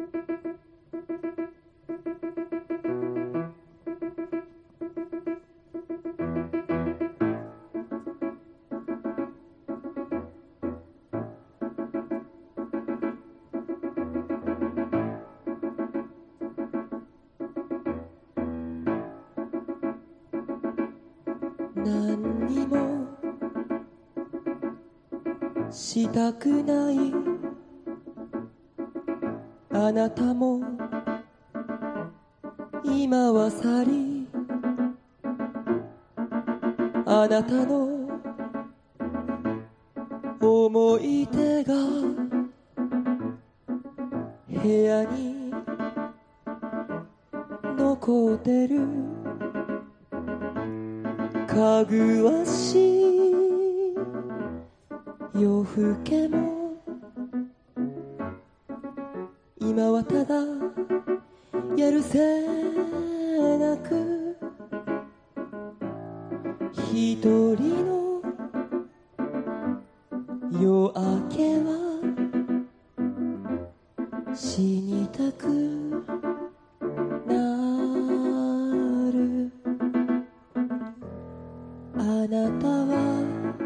何にもしたくないあなたも今は去り、あなたの思い出が部屋に残ってる。かぐわしい夜更けも今はただやるせなく一人の夜明けは死にたくなる。あなたは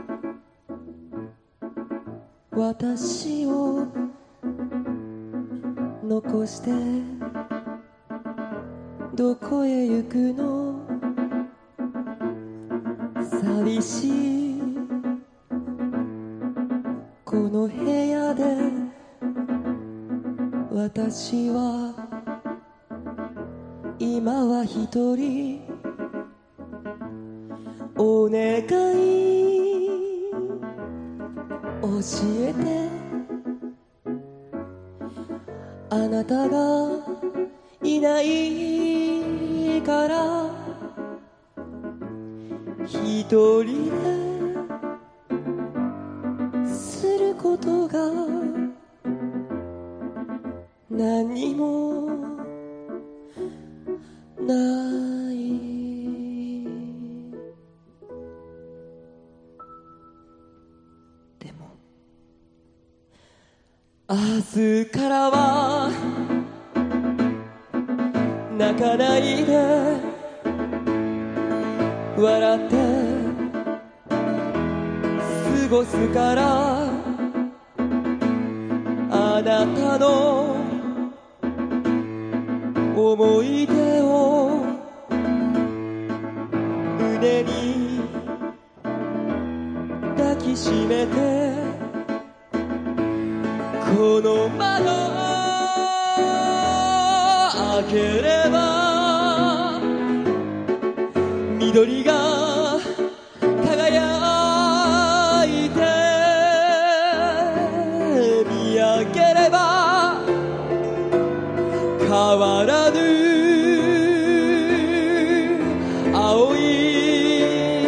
私を残してどこへ行くの。寂しいこの部屋で私は今は一人。お願い教えて、あなたがいないから一人ですることが何もない。でも明日からは泣かないで笑って過ごすから、あなたの思い出を胸に抱きしめて、この窓開ければ緑が輝いて、見上げれば変わらぬ青い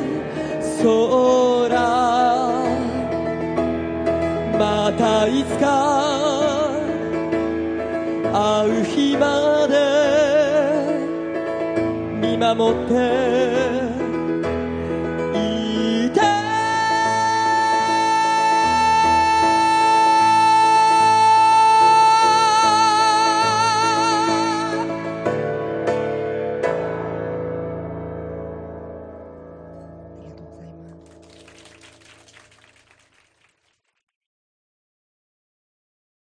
空。またいつか会う日まで見守って